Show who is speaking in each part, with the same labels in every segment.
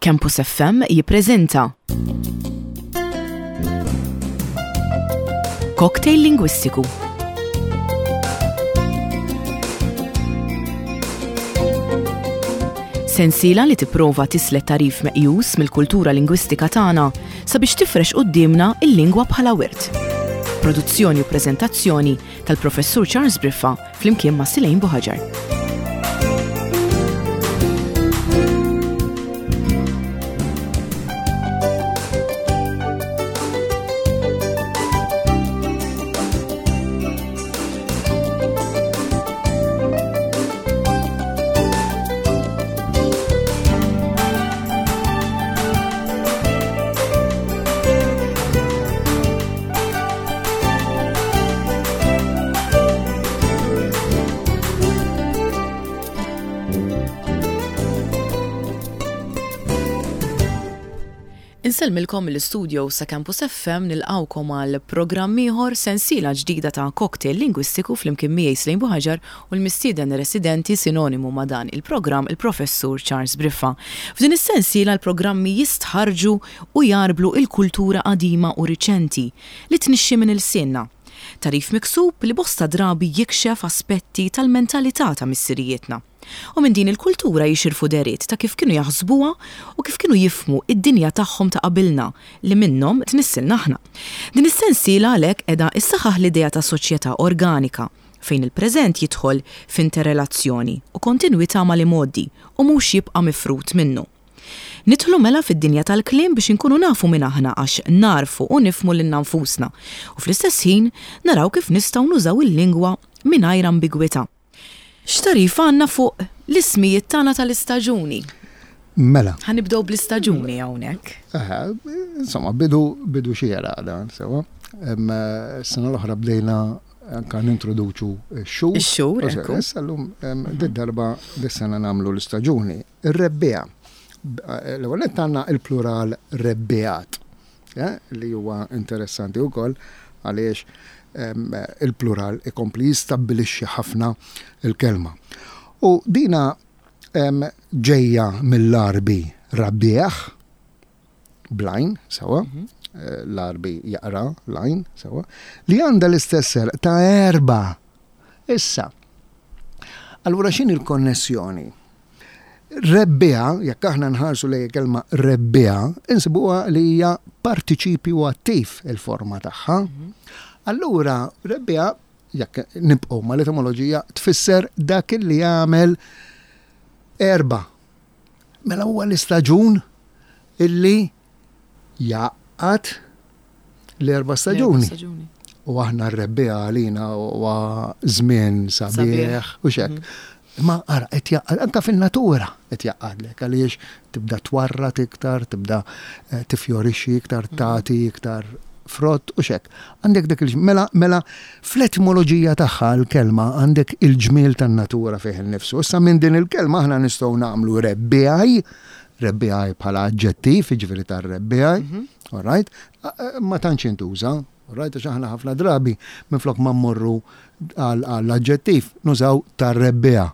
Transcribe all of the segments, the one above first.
Speaker 1: Campus FM jippreżenta Cocktail Lingwistiku. Sensiela li tipprova tislet tarif meqjus mill-kultura lingwistika tagħna sabiex tifrex qudiemna il-lingwa bħala wirt. Produzzjoni u preżentazzjoni tal-Professur Charles Briffa flimkien ma' Silejn Buħaġar. Inselmilkom mill-istudio sa Campus FM nilqawkom għal programm ieħor sensiela ġdida ta' Cocktail Lingwistiku flimkien miegħi Silejn Buħaġar u l-mistieden residenti sinonimu ma' dan il-programm il-Professur Charles Briffa. F'din is-sensiela l-programmi jistħarġu u jarblu il-kultura qadima u riċenti li tnixxi minn il-sienna. Tarif miksub li bosta drabi jikxef aspetti tal-mentalità ta' missirijietna. U minn din il-kultura jixirfu deriet ta' kif kienu jaħsbuha u kif kienu jifmu id-dinja tagħhom ta' qabilna li minnhom tnissilna aħna. Din is-sensiela għalhekk qiegħda issaħħaħ l-idea ta' soċjetà organika fejn il-preżent jidħol f'interrelazzjoni u kontinwità mal-imoddi u mhux jibqa' mifrut minnu. Nidħlu mela fid-dinja tal-kliem biex inkunu nafu minn aħna għax narfu u nifmu lil nfusna u fl-istess ħin naraw kif nistgħu nużaw il-lingwa mingħajr ambigwità. X'tarif għandna fuq l-ismijiet tagħna tal-istaġuni?
Speaker 2: Mela.
Speaker 1: Ħanibdew bl-istaġuni hawnhekk.
Speaker 2: Insomma, bidu xiera dan, sewa. Sena l-oħra bdejna anke nintroduċu x-xhur.
Speaker 1: Ix-xhur, ekku.
Speaker 2: Issa llum darba dis-sena nagħmlu l-istaġuni. Ir-rebbieqa. L-ewwel qed għandna il-plural rebbiegħat, li huwa interessanti wkoll għaliex il-plural ikompli jistabbilixxi ħafna il-kelma. U dina ġejja mill-arbi rabbieħ, blajn, sewa, l-arbi jaqra, lajn, sewa, li għandha l-istess ta' erba. Issa, allura x'in il-konnessjoni? Rebbieħ, jekk aħna nħarsu lejn kelma rebbieħ, insibuha li hija partiċipju attiv il-forma tagħha. Allura, rebbieħ, jekk nibqgħu mal-etimoloġija tfisser dak li jagħmel erba. Mela huwa l-istaġun illi jaqgħad l-erba' staġuni. U aħna r-rebbieħ għalina huwa żmien sabiħ u x'hekk. Ma ara, qed jaqgħad anke fin-natura qed jaqgħadlek għaliex tibda twarrat iktar, tibda tifjorixxi iktar, tagħti iktar frott u xek. Għandek dak mela fl-etimoloġija tagħha l-kelma għandek il-ġmiel tan-natura fih innifsu. Issa minn din il-kelma aħna nistgħu nagħmlu rebbieħ bħala aġġettiv, jiġifieri tar-rebbieħ, all right? Ma tantx intuża, all right, għax aħna ħafna drabi minflok ma mmorru għall-aġġettiv nużaw tar-rebbieħ.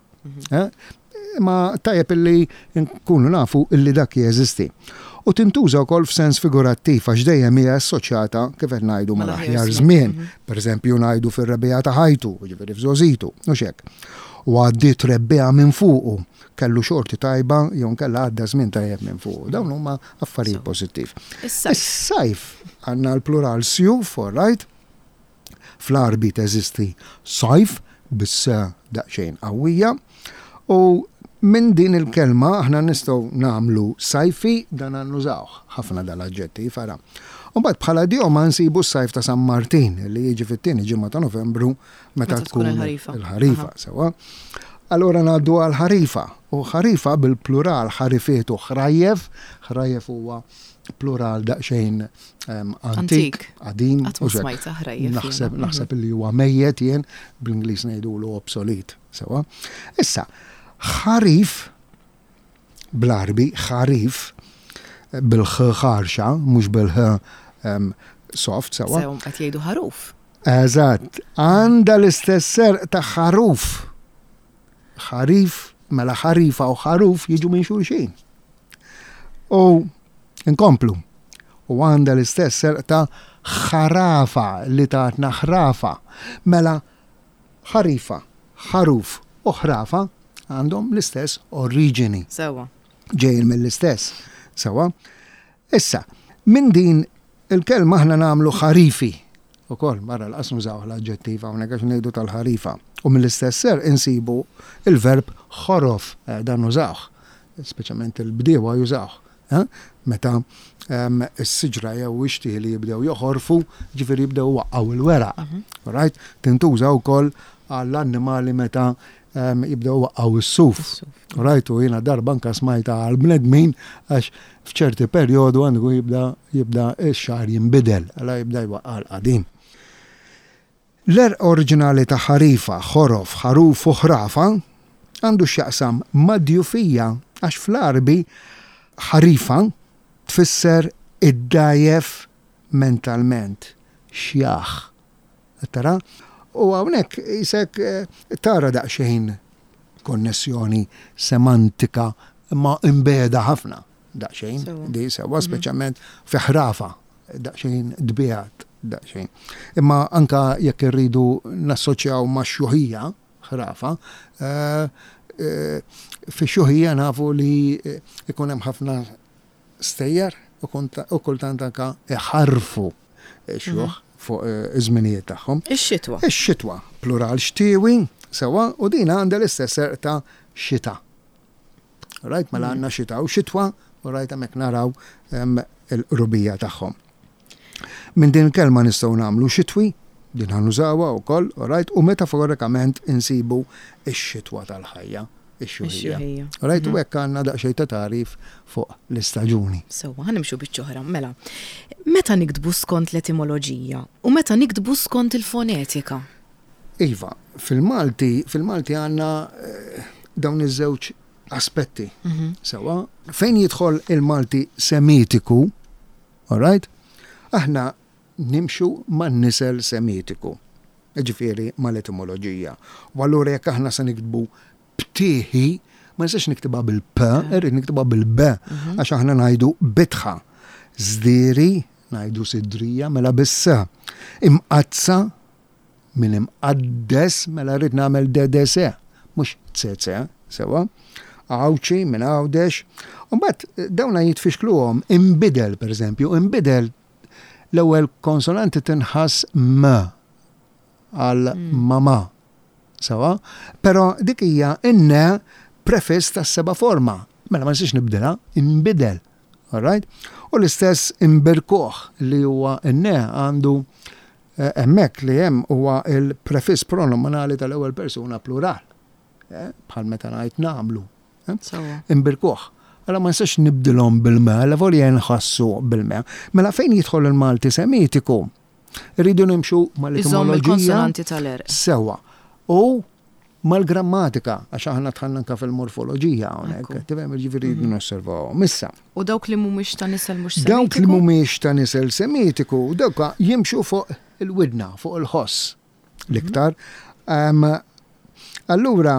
Speaker 2: Ma tajjeb illi nkunu nafu illi dak jeżisti. U tintuża wkoll f'sens figurattiv għax dejjem hija assoċjata kif qed ngħidu mal-aħjar żmien. Pereżempju ngħidu fir-rebbieħ ta' ħajtu, jiġifieri f'żożitu, u x'hekk. U għaddiet rebbieħ minn fuqu, kellu xorti tajba jew kellha għadda żmien tajjeb minn fuqu. Dawn huma affarijiet pożittiv. Is-sajf għandna l-plural sjuf, all right? Fl-arbi teżisti sajf bis-se daqsxejn qawwija u minn din il-kelma aħna nistgħu nagħmlu sajfi dan nużawh ħafna dal-aġġettiv ara. U mbagħad bħala dioma nsibu s-sajf ta' San Martin li jiġi fit-tieni ġimgħa ta' Novembru meta tkun il-ħarifa sewa. Allura ngħaddu għal ħarifa u ħarifa bil-plural ħarifiet u ħrajjef huwa plural daqsxejn antik, qadim u naħseb li huwa mejjed jien bl-Ingliż ngħidulu obsolet sewa. Issa ħarif, bl-arbi, ħarif, bil-ħ ħarxa, mhux bil-ħ soft, sewa.
Speaker 1: Sew qed jgħidu ħaruf.
Speaker 2: Eżatt, għandha l-istess serq ta' ħaruf. Ħarif, mela ħarifa u ħaruf jiġu minn xulxin. U inkomplu. U għanda l-istess serqta ħarafa li tatna ħrafa. Mela ħarifa, ħaruf u ħrafa għandhom l-istess oriġini.
Speaker 1: Sewa.
Speaker 2: Ġejjin mill-istess. Sewa. Issa, minn din il-kelma aħna nagħmlu ħarifi. Ukoll barra l-qasmu żaw l-aġġettiva hawnhekk għax ngħidu tal-ħarifa. U mill-istess ser insibu il-verb ħorof dan nużawh, speċjalment il-bdiewa jużawh. Meta s-siġra jew ixtieq li jibdew joħorfu, ġifieri jibdew waqqgħu il-weraq. Right? Tintuża wkoll għall-annimali meta jibdew waqqgħu is-suf. Right? U jiena darba anke smajta għall-bnedmin għax f'ċerti perjodu għandu jibda x-xahar jinbidel, għala jibda jwaqqa l-qadim. L-er oriġinali ta' ħarifa, ħorof, ħaruf u ħrafa għandu x'jaqsam mad-djufija għax fl-Arbi ħarifa tfisser id-dajjef mentalment, xjaħ. Tara? U hawnhekk isek tara daqsxejn konnessjoni semantika ma imbeda ħafna daqsxejn di sewa speċjalment fi ħrafa daqsxejn dbijat daqsxejn. Imma anka jekk irridu nassoċjaw ma' xuħija ħrafa fi xuħija nafu li ikun hemm ħafna stejjer u kultant anka iħarfu xuħ fuq iż-żminijiet tagħhom.
Speaker 1: Ix-xitwa.
Speaker 2: Ix-xitwa, plural xtiewi, sewa, u din għandha l-istess serqta xita. Right, mela għandna xita u xitwa, u rajt hemmhekk naraw il-qrubija tagħhom. Minn din il-kelma nistgħu nagħmlu xitwi, din ħanużawha wkoll, right, u metaforikament insibu x-xitwa tal-ħajja. Ix-xuħija. Rajt u hekk għandna daqsxejn ta' tarif fuq l-istaġuni.
Speaker 1: Sewwa, ħanimxu biċ-ċoħra. Mela, meta nikdbu skont l-etimoloġija u meta nikdbu skont il-fonetika?
Speaker 2: Iva, fil-Malti għandna dawn iż-żewġ aspetti. Sewwa, fejn jidħol il-Malti semitiku, alright? Aħna nimxu man-nisel semitiku. Ġifieri mal-etimoloġija. U allura jekk aħna se nikdbu btieħi, ma nistax niktibha bil-p, irrid niktibha bil-b, għax aħna ngħidu bitħa. Żdieri ngħidu sidrija mela bis-s. Imqazza minn imqaddes mela rrid nagħmel dedese, mhux tsetse, sewa. Għawċi minn għawdex. U mbagħad dawna jitfixkluhom imbidel pereżempju, imbidel l-ewwel konsonanti tinħass m għal mama. Sawa, pero dik hija inne prefess tas-seba' forma. Mela ma nistax nibdilha, inbidel. All right? U l-istess imbirkuh li huwa inne għandu hemmhekk li hemm huwa il-prefiss pronominali tal-ewwel persuna plural. Bħal meta ngħid nagħmlu. Imbirkuh. Alla ma nistax nibdilhom bil-me, la volja nħassu bil-me. Mela fejn jidħol il-Malti semitiku? Irridu nimxu mal-etimoloġija.
Speaker 1: Il-konsonanti tal-er.
Speaker 2: Sewa. U mal-grammatika, għax aħna tħallna anke fil-morfoloġija hawnhekk, tifhem ġifieri nosservaw. Missa.
Speaker 1: U dawk li mhumiex ta' nisel mhux semitiku?
Speaker 2: Dawk li mhumiex ta' nisel semitiku, dawk jimxu fuq il-widna, fuq il-ħoss l-iktar. Allura,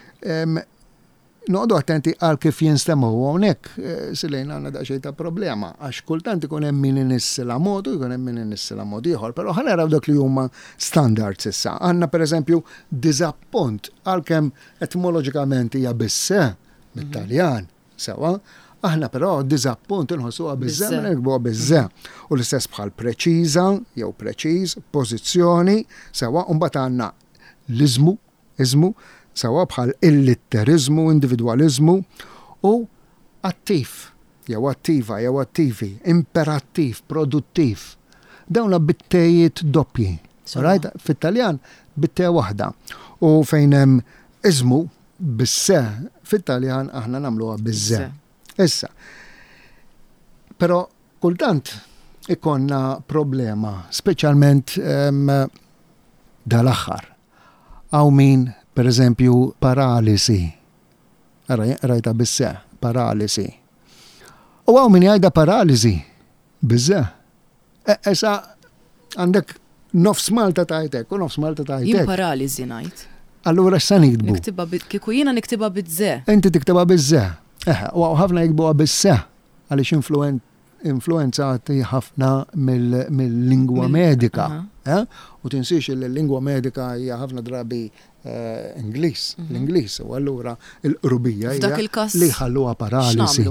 Speaker 2: noqdu attenti għal kif jinstemaw hawnhekk silejn għandna daqsxejn ta' problema għax kultant ikun hemm min inissila modu, jkun hemm min inissila mod ieħor, però ħa naraw dak li huma standards issa. Għandna pereżempju diżappunt għalkemm etimoloġikament hija bis-se bit-Taljan, sewa, aħna però diżappunt inħossuha biż-że minn nikbuha biż-że. U l-istess bħal preċiża jew preċiż, pożizzjoni, sewa, u mbagħad għandna l-iżmu, sawa bħal illitterizmu, individualizmu u attiv, jew attiva, jew attivi, imperattiv, produttiv. Dawna bittejiet doppji. Right? Fit-Taljan bittej waħda. U fejn hemm iżmu bis-se, fit-Taljan aħna nagħmluha biż-że. Issa. Però kultant ikonna problema, speċjalment dal-aħħar. Aw min per eżempju, paralisi. Rajta bis-se, paralisi. U għaw min jgħida paralisi, bizze. Esa għandek nofs Malta tajtek, u nofs Malta tajtek.
Speaker 1: Jien paralisi najt.
Speaker 2: Allura x'sa nikdbu?
Speaker 1: Kiku jiena niktiba bizze.
Speaker 2: Inti tiktiba bizze. U għaw ħafna jikbuha bis-se. għaliex influenzati ħafna mill-lingwa medika. U tinsiex li l-lingwa medika hija ħafna drabi Ingliż, l-Ingliż, u allura l-qrubija hija li ħalluha paralisi.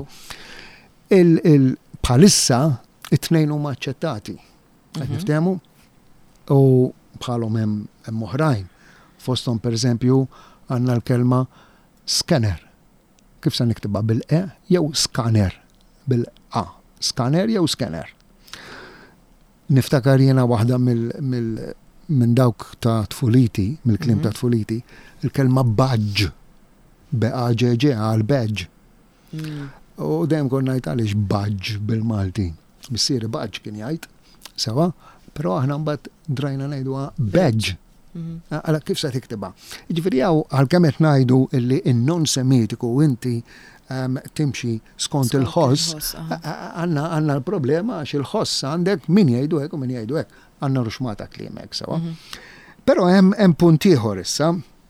Speaker 2: Bħalissa it-tnejn huma aċċettati. Niftehmu? U bħalhom hemm oħrajn. Fosthom pereżempju għandna l-kelma scanner. Kif se niktibha bil-E jew scanner bil-A. Scanner jew scanner. Niftakar jiena waħda minn dawk ta' tfuliti, mill-klim ta' tfuliti, il-kelma badge. B-A-G-G għal badge. U dejjem konna ngħid għaliex badge bil-Malti. Missieri badge kien jgħid, sewa, però aħna mbagħad drajna ngħiduha badge. Għala kif se tiktibha. Jiġifieri hawn għalkemm qed ngħidu illi in-non semitiku inti timxi skont il-ħoss, għanna l-problema għax il-ħoss għandek min jgħidu hekk u min jgħidu hekk. Għanna ruxmata klimek, sawa. Però hemm punt ieħor issa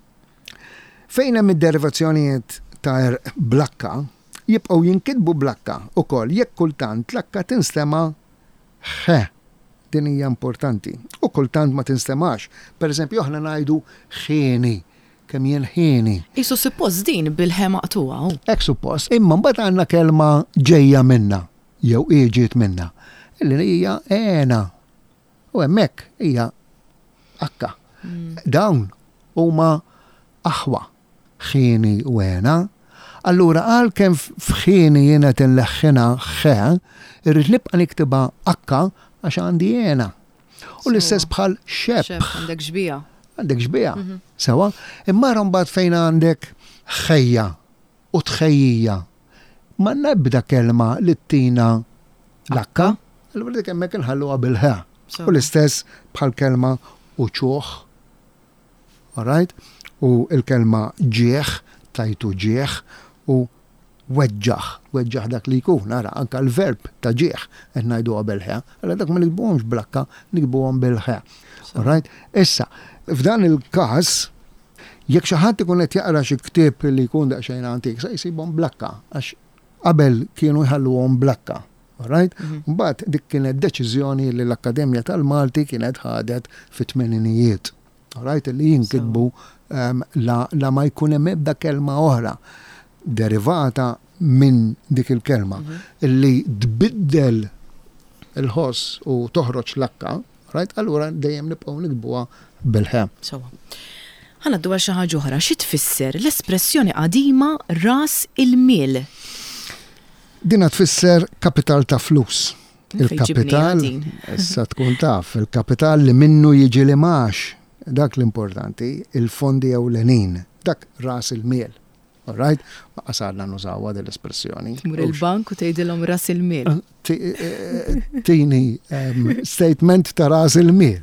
Speaker 2: fejn hemm id-derivazzjonijiet ta' blakka jibqgħu jinkitbu blakka ukoll jekk kultant l-akka tinstema' ħe. Din hija importanti. U kultant ma tinstemax. Pereżempju aħna ngħidu ħieni. Kemm jien ħieni.
Speaker 1: Isu suppost din bil-ħe maqtuha.
Speaker 2: Hekk suppost. Imma mbagħad għandna kelma ġejja minna jew ieġiet minna. Illi hija għena. U hemmhekk hija akka. Dawn huma aħwa. Ħieni u għena. Allura għalkemm f'ħieni jiena tinleħħina ħe, irrid nibqa' niktibha akka għax għandi għena. U l-istess bħal xepp.
Speaker 1: Għandek ġbija.
Speaker 2: Għandek ġbija, sewa, imma mbagħad fejn għandek ħejja u tħejjija. Ma nebda kelma li tina l-akka, allura dik hemmhekk inħalluha bil-ħa. U l-istess bħal kelma uċuħ, alright? U l-kelma ġieħ, tajtu ġieħ u weġġaħ dak li jkun, nara, anka l-verb ta' ġieħ qed ngħiduha bil-ħa, allura dak ma nikbuhomx blakka, nikbuhom bil-ħa. Alright? Issa, f'dan il-każ, jekk xi ħadd ikun qed jaqra xi ktieb li jkun daqsxejn antik, se jsibhom blakka għax qabel kienu jħalluhom blakka. Alright? Mbagħad dik kienet deċiżjoni li l-Akkademja tal-Malti kienet ħadet fit-tmeninijiet. Alright? Li jinkitbu la ma jkun hemm ebda kelma oħra derivata minn dik il-kelma illi tbiddel il-ħoss u toħroġ l-akka. Right? Allura dejjem nibqgħu nikbuha bil-ħem.
Speaker 1: Sewa. Ħanaddu għal xi ħaġa oħra, xi tfisser l-espressjoni qadima ras il-miel?
Speaker 2: Dina tfisser kapital ta' flus. Il-kapital, issa tkun taf, il-kapital li minnu jiġi li max, dak l-importanti, il-fondi ewlenin, dak ras il-miel. All right? Ma qasadna nużawha dell-espressjoni.
Speaker 1: Tmur il-bank u tgħidilhom ras il-miel.
Speaker 2: Tini statement ta' ras il-miel.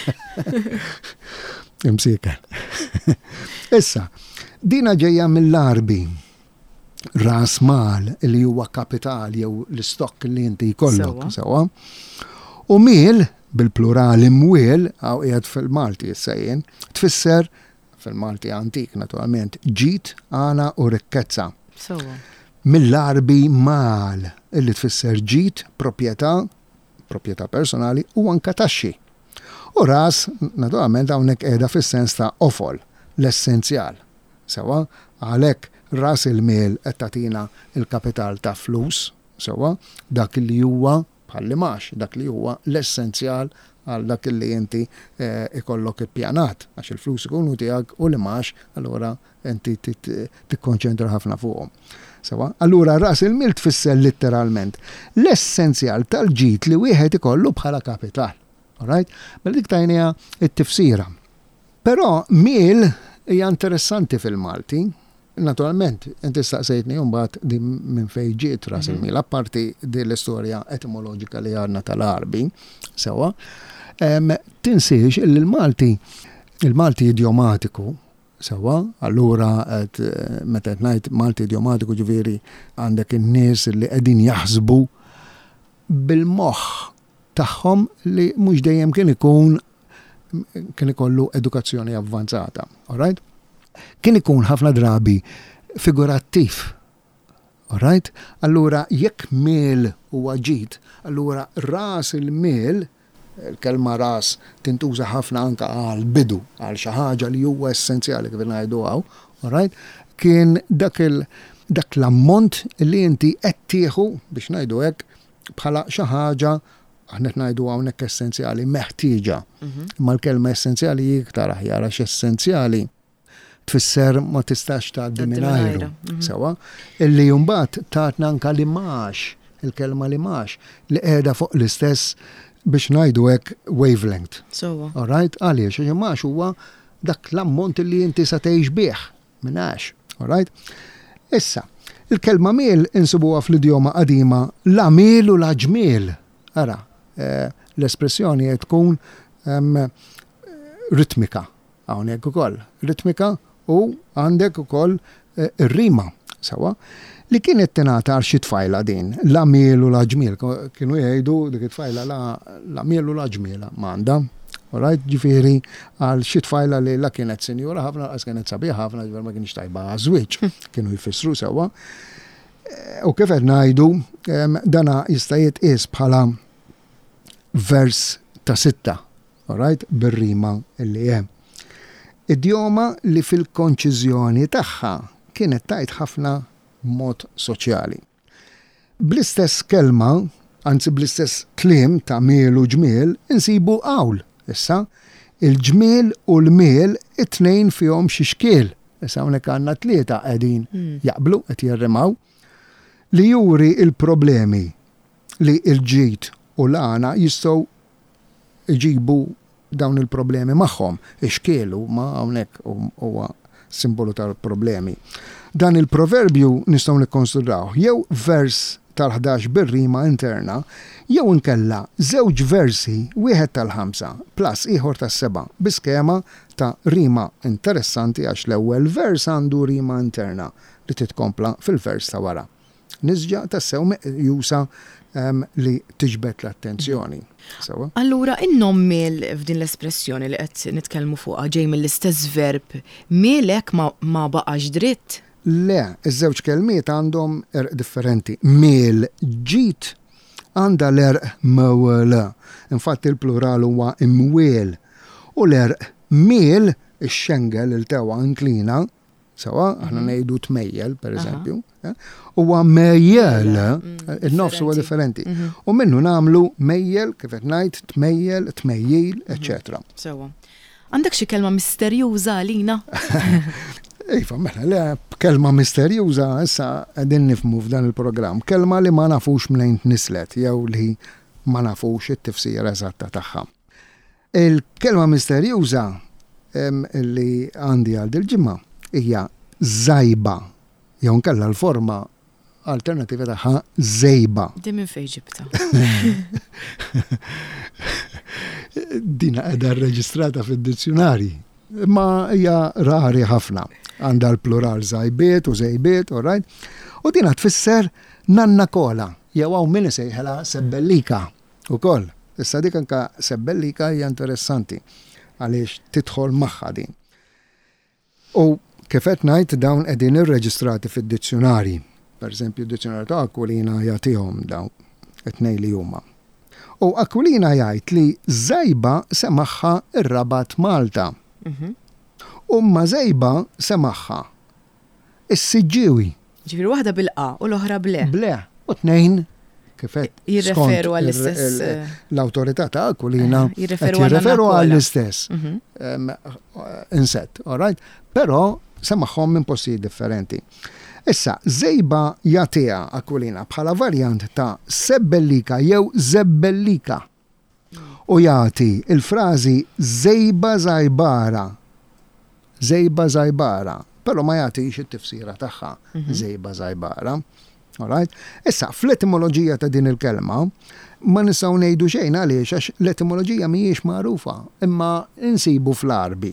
Speaker 2: Imsika. Issa, dina ġejja mill-arbi. Ras mal li huwa kapital jew l-istokk li inti jkollok, sewa. U miel bil-plurali mwiel għaw qiegħed fil-Malti issejjen, tfisser fil-Malti antik naturalment ġid, għana u rikkezza. Mill-arbi mal illi tfisser ġid, proprjetà personali u anka taxxi. U ras naturalment hawnhekk qiegħda fis-sens ta' ofol, l-essenzjal. Sewa, għalhekk ras il-miel qed tagħtina il-kapital ta' flus, sewa, dak li huwa bħalli max, dak li huwa l-essenzjal għal dak li inti ikollok ippjanat, għax il-flus ikunu tiegħek u li max, allura inti tikkonċentra ħafna fuqhom. Sewa, allura ras il-miel tfisser letteralment l-essenzjal tal-ġid li wieħed ikollu bħala kapital. Alright? Mela dik tajnija it-tifsira. Però miel hija interessanti fil-Malti. Naturalment, inti staqsejtni mbagħad di minn fejn ġiet ras il-miel, apparti din l-istorja etimoloġika li għandna tal-arbi, sewa, tinsiex il-Malti idiomatiku, sewa, allura meta ngħid Malti idiomatiku ġifieri għandek in-nies li qegħdin jaħsbu bil-moħħ tagħhom li mhux dejjem kien ikollu edukazzjoni avvanzata. All right? Kien ikun ħafna drabi figurattiv. Alright? Allura, jekk meel huwa ġid, allura ras il-meel, il-kelma ras tintuża ħafna anka għal bidu, għal xi ħaġa li huwa essenzjali kif ngħidu hawn, alright? Kien dak l-ammont li inti qed tieħu biex ngħidu hekk bħala xi ħaġa aħna qed ngħidu hawnhekk essenzjali meħtieġa. Ma l-kelma essenzjali iktar aħjar għax essenzjali tfisser ma tistax tgħaddi mingħajru. Sewa, illi mbagħad tatna anke limax, il-kelma limax li qiegħda fuq l-istess biex ngħidu hekk wavelength. Alright? Għaliex limax huwa dak l-ammont li inti sa tgħix bih minnax. Alright? Issa, il-kelma miel insibuha fl-idjoma qadima la miel u la ġmiel. Ara, l-espressjoni tkun ritmika. Hawnhekk ukoll ritmika u għandek ukoll ir-rima sewa li kienet tingħata għal xi tfajla din, la miel u la ġmiel. Kienu jgħidu dik it-tfajla la miel u la ġmiela m'għandha. Alright, ġifieri għal xi tfajla li la kienet sinjura ħafna qas kienet sabiħa ħafna ġifier ma kienx tajba żwieġ. Kienu jfissru sewa. U kif qed ngħidu dana jista' jitqies bħala vers ta' sitta, alright, bir-rima illi hemm. Idjoma li fil-konċiżjoni tagħha kienet tajt ħafna mod soċjali. Bl-istess kelma, anzi bl-istess kliem ta' miel u ġmiel, insibu hawl. Issa, il-ġmiel u l-miel it-tnejn fihom xi xkiel. Issa hawnhekk għandna tlieta qegħdin jaqblu qed jirrimaw li juri il-problemi li l-ġid u l-għana jistgħu iġibu dawn il-problemi magħhom, ixkielu ma hawnhekk huwa simbolu tal-problemi. Dan il-proverbju nistgħu nikkonsidraw jew vers tal-11 bir-rima interna, jew inkella żewġ versi wieħed tal-5 plus ieħor tas-7 biskema ta' rima interessanti għax l-ewwel vers għandu rima interna li titkompla fil-vers ta' wara. Nisġa tassew meqjusa li tiġbed l-attenzjoni.
Speaker 1: Allura, in-nom miel f'din l-espressjoni li qed nitkellmu fuqha ġej mill-istess verb, mielek ma baqax dritt?
Speaker 2: Le, iż-żewġ kelmiet għandhom erq differenti. Miel ġid għandha l-erq mewla. Infatti il-plural huwa imwiel. U l-erq miel ix-xengel il-tewa inklina, sewa, aħna ngħidu tmejjel, per eżempju, huwa mejjel, il-nofs huwa differenti. U minnu nagħmlu mejjel, kif qed ngħid, tmejjel, tmejjil, eċetera.
Speaker 1: Sewa. Għandek xi kelma misterjuża għalina?
Speaker 2: Iva, mela, le, kelma misterjuża issa qegħdin nifhmu f'dan il-programm. Kelma li ma nafux mlejn nislet, jew li ma nafux it-tifsira eżatta tagħha. Il-kelma misterjuża li għandi għal dil-ġimgħa hija żajba, jew nkella l-forma alternativa tagħha żejba.
Speaker 1: Din minn fejn ġibta?
Speaker 2: Dina qiegħda rreġistrata fid-dizzjonarji, imma hija rari ħafna. Għandha l-plural żajbiet u żejbiet, alright? U dina tfisser nanna kola, jew hawn min isejħilha sebbellika ukoll. Issa dik anke sebbellika hija interessanti għaliex tidħol magħha din. U kif qed ngħid dawn qegħdin irreġistrati fid-dizzjonarji. Pereżempju d-dizzjonarju ta' Aquilina jagħtihom dawn it-tnejn li huma. U Aquilina jgħid li żajba semaħħa ir-Rabat Malta. Umma żejba semaħħa is-Siġġiewi.
Speaker 1: Ġifieri waħda bil-qa u l-oħra ble.
Speaker 2: Ble, u tnejn kif qed
Speaker 1: jirreferu għall-istess.
Speaker 2: L-awtorità ta' Aquilina
Speaker 1: jirreferu
Speaker 2: għall-istess. Inset, all right? Però semaħħom minn postijiet differenti. Issa, żejba jagħtiha Aquilina bħala varjant ta' sebbellika jew zebbellika. U jagħti il-frażi żejba żajbara. Żejba żajbara, però ma jagħtix it-tifsira tagħha żejba żajbara. All right? Issa, fl-etimoloġija ta' din il-kelma ma nistgħu ngħidu xejn għaliex għax l-etimoloġija mhijiex magħrufa, imma insibu fl-Arbi.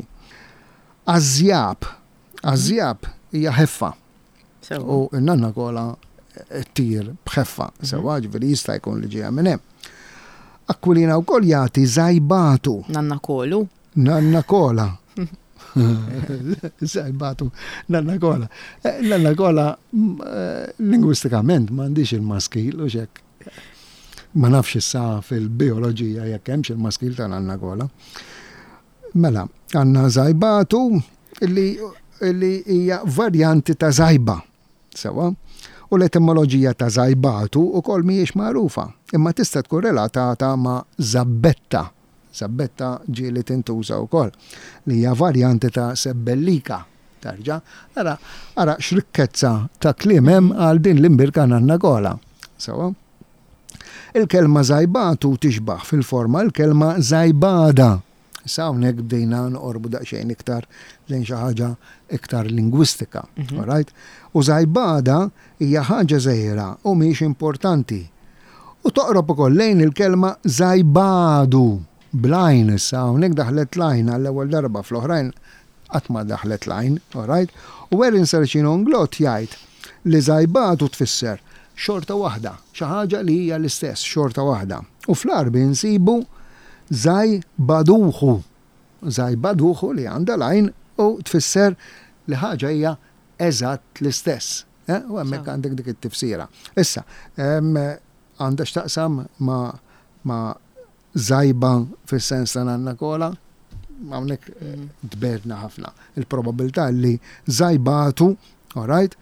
Speaker 2: Ażjab hija ħeffa. U n-nanna kola t-tir bħeffa, sewa ġifieri jista' jkun li ġejja minn hemm. Aquilina wkoll jagħti żajbatu.
Speaker 1: Nanna kolu.
Speaker 2: Nanna kola. Zajbatu, nanna kola. Nanna kola, lingwistikament, m'għandix il-maskil, u xek. Ma nafx issa fil-biologija jekk hemmx il-maskil ta' nanna kola. Mela, għanna zajbatu li hija varjanti ta' zajba. Sewa? U l-etimoloġija ta' zajbatu ukoll mhijiex magħrufa, imma tista' tkun relatata ma' zabbetta. Sabbetta ġieli tintuża wkoll li hija varjanti ta' sebbellika. Tarġa, ara xrikkezza ta' kliem hemm għal din l-imbirka nanna kola. Sewa? Il-kelma zajbatu tixbaħ fil-forma il-kelma zajbada. Issa hawnhekk bdejna noqorbu daqsxejn iktar lejn xi ħaġa iktar lingwistika. Alright? U zajbada hija ħaġa żgħira u mhix importanti. U toqrob ukoll lejn il-kelma zajbadu. Blajn issa hawnhekk daħlet lajn għall-ewwel darba fl-oħrajn qatt ma daħlet lajn, alright? U where insertion on glot jgħid li zajbatu tfisser xorta waħda, xi ħaġa li hija l-istess xorta waħda. U fl-arbi nsibu zajbaduħu. Zajbaduħu li għandha lajn u tfisser li ħaġa hija eżatt l-istess. U hemmhekk għandek dik it-tifsira. Issa, għandha x'taqsam ma' zajba fis-sens ta' nanna kola, hawnhekk tbedna ħafna. Il-probabilità li zajbatu, alright,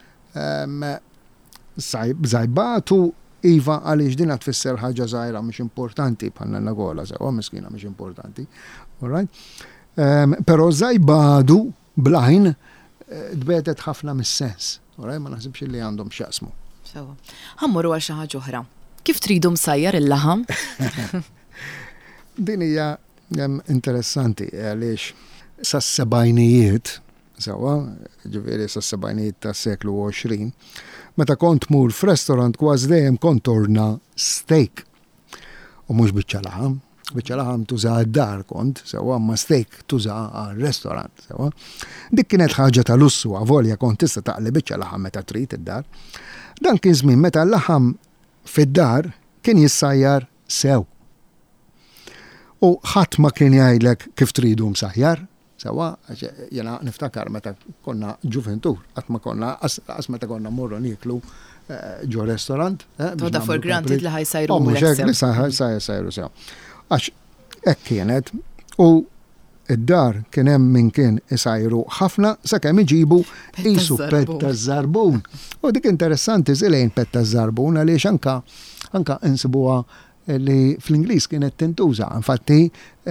Speaker 2: zajbatu iva għaliex din tfisser ħaġa żgħira mhux importanti bħal nanna kola, sewa miskina mhux importanti, alright. Però zajbadu blajn tbedet ħafna mis-sens, alright, ma naħsibx li għandhom x'jaqsmu.
Speaker 1: Sewa. Ħammurru għal xi ħaġa oħra. Kif tridu msajjar il-laħam?
Speaker 2: Din hija interessanti għaliex sas-sebgħinijiet, sewa, ġifieri sas-sebgħinijiet tas-seklu 20, meta kont mur f'restorant kważi dejjem kont torna steak. U mhux biċċa laħam, biċċa laħam tuża d-dar kont, sewa, ma steak tuża għar-restorant, sewa. Dik kienet ħaġa ta' lussu għavolja kont tista' taqli biċċa laħam meta trid id-dar. Dan kien żmien meta l-laħam fid-dar kien jissajjar sew. U ħadd ma kien jgħidlek kif tridu msajjar, sewa, jena niftakar meta konna ġuventur, qatt ma konna qas meta konna morru nieklu ġo restorant.
Speaker 1: Toda for granted li ħajsajru
Speaker 2: mhux li sajru sew. Għax hekk kienet u id-dar kien hemm min kien isajru ħafna sakemm iġibu qisu petta żarbun. U dik interessanti żilejn petta żarbun għaliex anka insibuha li fl-Ingliż kienet tintuża. Infatti,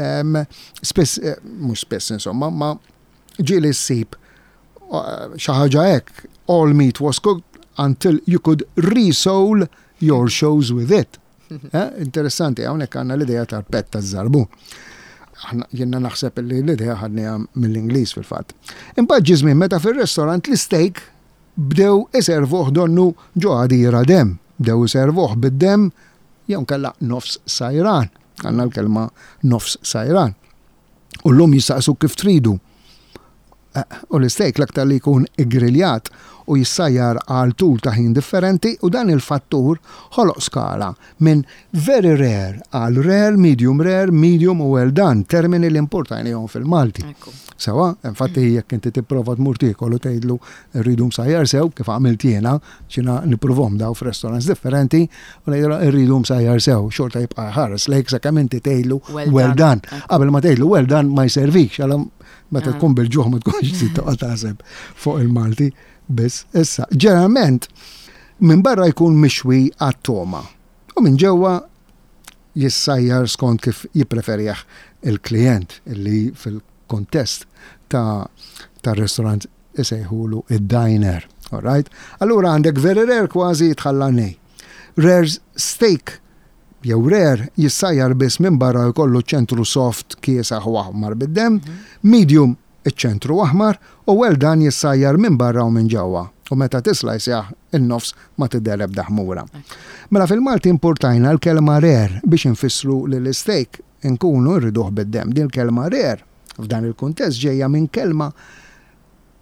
Speaker 2: mhux spess insomma, ma ġieli ssib xi ħaġa hekk, all meat was cooked until you could re-sole your shows with it. Interessanti, hawnhekk għandna l-idea tal-pett taż-żarbun. Jiena naħseb li l-idea ħadniha mill-Ingliż fil-fatt. Imbagħad ġie żmien meta fir-restorant l-steak bdew iservuh donnu ġo għadira dem, bdew iservuh bid-dem jew kellha nofs sajran, għandna l-kelma nofs sajran. U l-lum jistaqsu kif tridu. U l-istejk l-aktar li jkun igriljat u jissajjar għal tul ta' ħin differenti u dan il-fattur ħoloq skala minn very rare għal rare, medium u well done, termini l-importanti jom fil-Malti. Sewa, infatti jekk inti tipprova tmur tiekol u tgħidlu rridu msajjar sew kif għamilt jiena, xina nipprovhom daw f'restaurants differenti u ngħidlu rridu msajjar sew, xorta jibqa' ħares lejk sakemm inti tgħidlu well done. Qabel ma tgħidlu well done ma jservikx għal meta tkun bil-ġuħ ma tkunx trid toqgħod taħseb fuq il-Malti biss. Issa, ġeneralment minn barra jkun mixwi għat-toma u minn ġewwa jissajjar skont kif jippreferjah il-klient illi fil-kontest ta' restaurant isejħulu id-diner. All right? Allura għandek very rare kważi jitħalla nej. Rare steak jew rare jissajjar biss minn barra jkollu ċentru soft kiesaħ u aħmar bid-dem, medium iċ-ċentru aħmar u well done jissajjar minn barra u minn ġewwa. U meta tisla jsejjaħ in-nofs ma tiddereb daħmura. Mela fil-Malti importajna l-kelma rare biex infissru li l-steak nkunu rriduh bid-dem. Din il-kelma rare f'dan il-kuntest ġejja minn kelma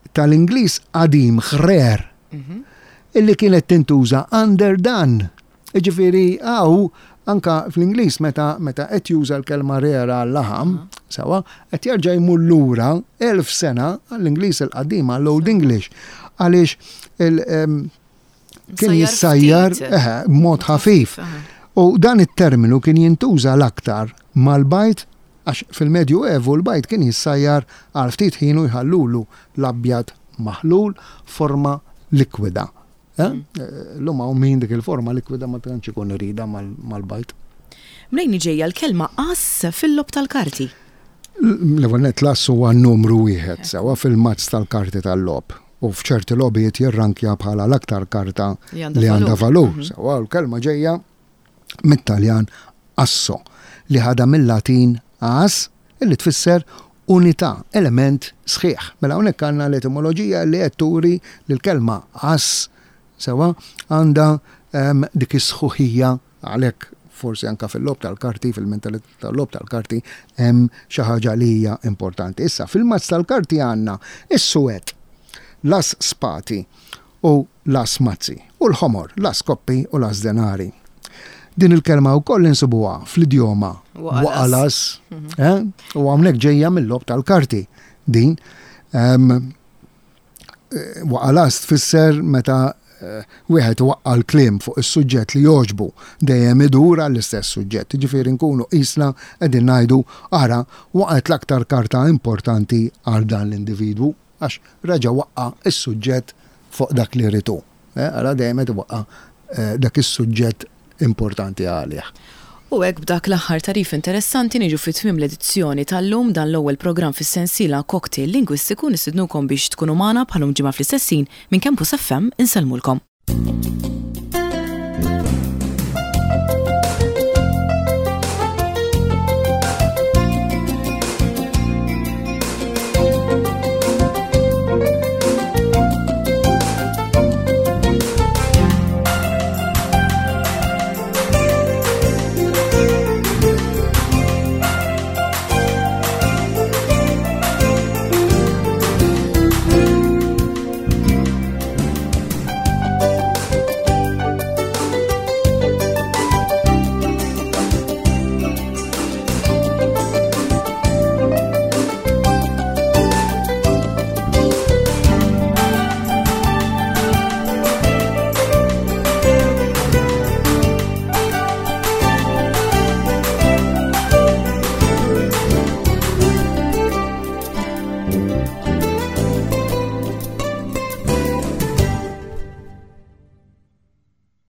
Speaker 2: tal-Ingliż qadim rare illi kienet tintuża underdone. Ġifieri anka fl-Ingliż meta qed juża l-kelma rera għall-laħam, sewa, qed jerġa' jmur lura 1000 sena l-Ingliż il-qadima l-Old English għaliex kien jissajjar b'mod ħafif. U dan it-terminu kien jintuża l-aktar mal-bajt għax fil-Medju Evu l-bajt kien jissajjar għal ftit ħinu jħallulu l-abjad maħlul forma likwida. L-lum hawn min dik il-forma likwida ma tantx ikun irida mal-bajt.
Speaker 1: Mrejn ġejja l-kelma ass fil-lob tal-karti.
Speaker 2: L-ewwel nett l-ass huwa n-numru wieħed sewa fil-mazz tal-karti tal-lob. U f'ċerti lobijiet jirrankja bħala l-aktar karta li għandha valur. Sewa l-kelma ġejja mit-Taljan asso li ħada mill-Latin as illi tfisser unità, element sħiħ. Mela hawnhekk għandna l-etimoloġija li qed turi li l-kelma ass sewa għandha dik is-sħuħija għalhekk forsi anka fil-lob tal-karti, fil-mentalità tal-lob tal-karti hemm xi ħaġa li hija importanti. Issa fil-mazz tal-karti għandna is-suwed, las spati u las mazzi u l-ħomor, las koppi u las denari. Din il-kelma wkoll insibuha fl-idjoma waqalas u hawnhekk ġejja mill-lob tal-karti. Din waqalas tfisser meta wieħed waqqa l-kliem fuq is-suġġett li jogħġbu dejjem idur għall-istess suġġett. Ġifieri nkunu qisna qegħdin ngħidu ara waqgħet l-aktar karta importanti għal dan l-individwu għax reġa' waqqa is-suġġett fuq dak li ritu. Ara dejjem qed waqqa dak is-suġġett importanti għalih.
Speaker 1: U hekk b'dak l-aħħar tarif interessanti niġu fit-tmiem l-edizzjoni tal-lum dan l-ewwel programm fis-sensiela Cocktail Lingwistiku nistidnukom biex tkunu magħna bħalhom ġimgħa fl-istessin minn Campus FM insellmulkom.